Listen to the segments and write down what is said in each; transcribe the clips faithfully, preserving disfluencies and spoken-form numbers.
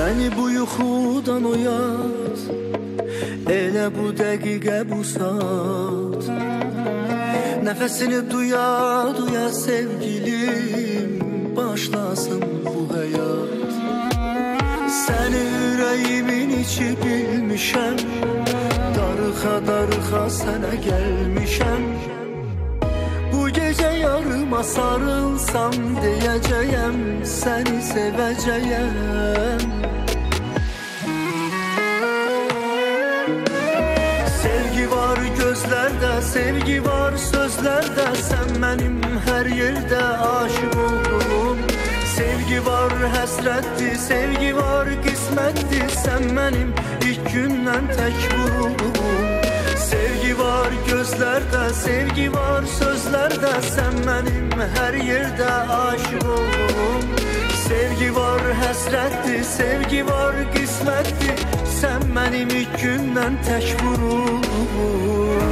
Məni bu yuxudan oyat, elə bu dəqiqə bu saat. Nəfəsini duya duya sevgilim, başlasın bu həyat. Səni ürəyimin içi bilmişəm, darıxa darıxa sənə gəlmişəm. Bu gecə yarıma sarılsam deyəcəyəm, səni sevəcəyəm. Sevgi var gözlərdə, sevgi var sözlərdə, sən mənim hər yerdə aşık oldum. Sevgi var həsrətdir, sevgi var qismətdir, sən mənim ilk gündən tək vuruldum. Sevgi var gözlərdə, sevgi var sözlərdə, sən mənim hər yerdə aşık oldum. Sevgi var həsrətdir, sevgi var qismətdir, sən mənim ilk gündən tək vuruldum.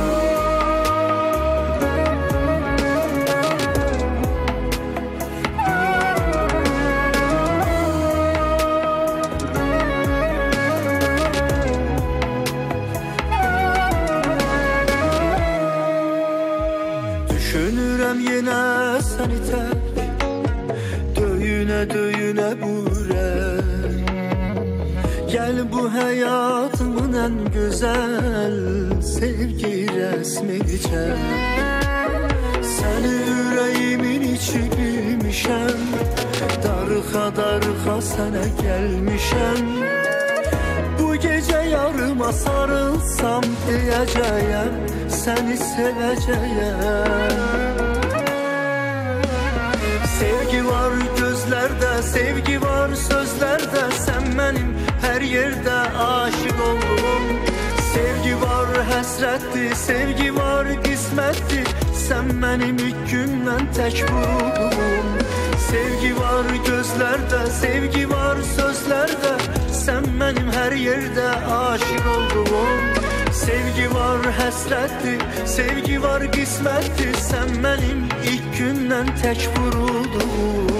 Düşünürəm yenə səni tək, döyünə döyünə bu ürək. Gəl bu həyatımın ən gözəl sevgi rəsmini çək. Səni ürəyimin içi bilmişəm, darıxa darıxa sənə gəlmişəm. Bu gecə yarıma sarılsam deyəcəyəm, səni sevəcəyəm. Sevgi var gözlərdə, sevgi var sözlərdə, sən mənim hər yerdə aşık oldum. Sevgi var həsrətdir, sevgi var qismətdir, sən mənim ilk gündən tək vuruldum. Sevgi var gözlərdə, sevgi var sözlərdə, sən mənim hər yerdə aşık oldum. Sevgi var həsrətdir, sevgi var qismətdir, sən mənim ilk gündən tək vuruldum.